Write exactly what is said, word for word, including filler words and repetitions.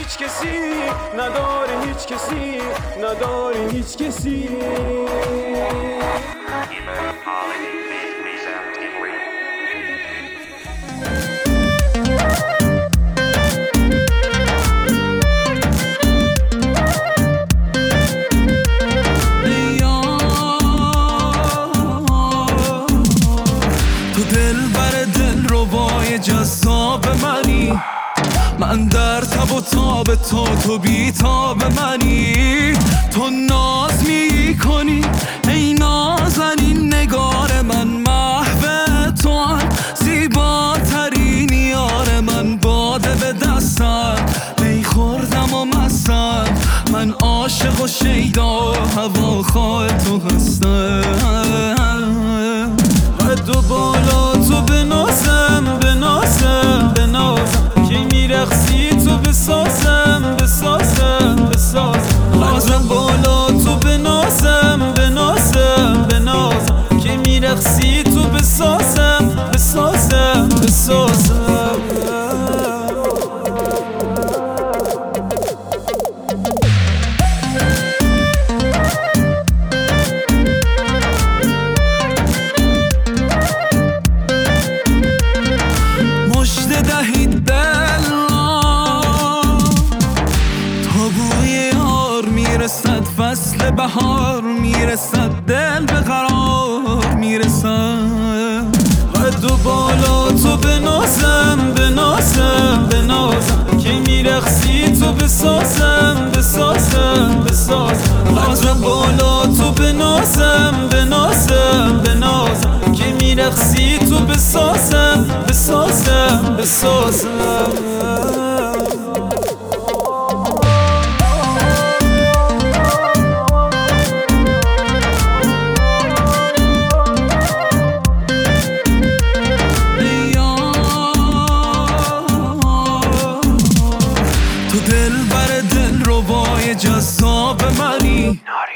هیچ کسی نداره، هیچ کسی نداره، هیچ کسی. جذاب منی، من در تب و تاب تو، تو بی تاب منی. تو ناز می کنی ای نازنین نگار من، محو تو زیباترین یار من. باده به دستم می خوردم و مستم، من عاشق و شیدا و هواخواه تو هستم. قد و بالا تو بنازم بنازم بنازم، که میرقصی تو بسازم بسازم بسازم. قد و بالا تو بنازم بنازم بنازم، که میرقصی تو بسازم بسازم بسازم. دهید دل تا بوی یار میرسد، فصل بهار میرسد، دل به قرار میرسد. قد و بالا تو بنازم بنازم بنازم، که میرقصی تو بسازم بسازم بسازم. قد و بالا تو بنازم بنازم بنازم، که میرقصی تو بسازم بسازم بسازم. تو دل بر دل ربای جذاب منی.